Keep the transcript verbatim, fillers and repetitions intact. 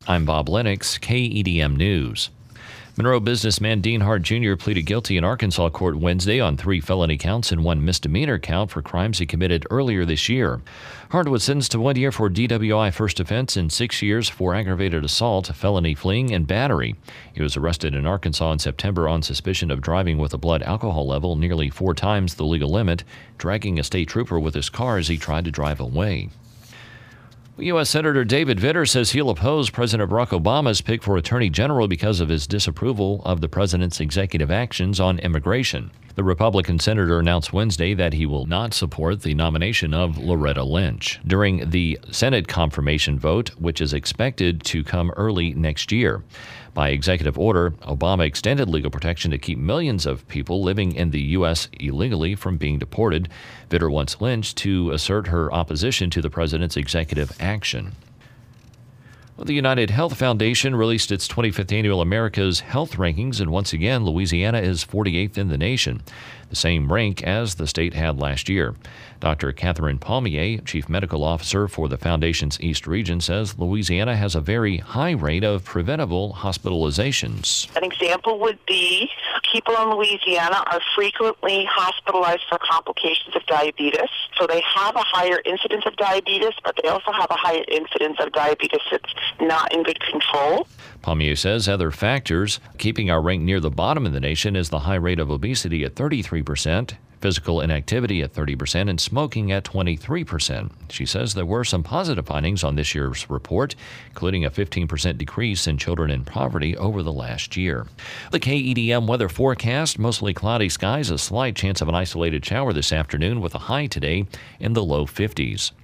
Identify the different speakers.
Speaker 1: I'm Bob Lennox, K E D M News. Monroe businessman Dean Hart Junior pleaded guilty in Arkansas court Wednesday on three felony counts and one misdemeanor count for crimes he committed earlier this year. Hart was sentenced to one year for D W I first offense and six years for aggravated assault, felony fleeing, and battery. He was arrested in Arkansas in September on suspicion of driving with a blood alcohol level nearly four times the legal limit, dragging a state trooper with his car as he tried to drive away. U S. Senator David Vitter says he'll oppose President Barack Obama's pick for Attorney General because of his disapproval of the president's executive actions on immigration. The Republican senator announced Wednesday that he will not support the nomination of Loretta Lynch during the Senate confirmation vote, which is expected to come early next year. By executive order, Obama extended legal protection to keep millions of people living in the U S illegally from being deported. Vitter wants Lynch to assert her opposition to the president's executive action. Well, the United Health Foundation released its twenty-fifth annual America's Health Rankings, and once again, Louisiana is forty-eighth in the nation, the same rank as the state had last year. Doctor Catherine Palmier, chief medical officer for the foundation's East Region, says Louisiana has a very high rate of preventable hospitalizations.
Speaker 2: An example would be people in Louisiana are frequently hospitalized for complications of diabetes. So they have a higher incidence of diabetes, but they also have a higher incidence of diabetes that's not in good control.
Speaker 1: Palmier says other factors keeping our rank near the bottom of the nation is the high rate of obesity at thirty-three percent, physical inactivity at thirty percent, and smoking at twenty-three percent. She says there were some positive findings on this year's report, including a fifteen percent decrease in children in poverty over the last year. The K E D M weather forecast: mostly cloudy skies, a slight chance of an isolated shower this afternoon with a high today in the low fifties.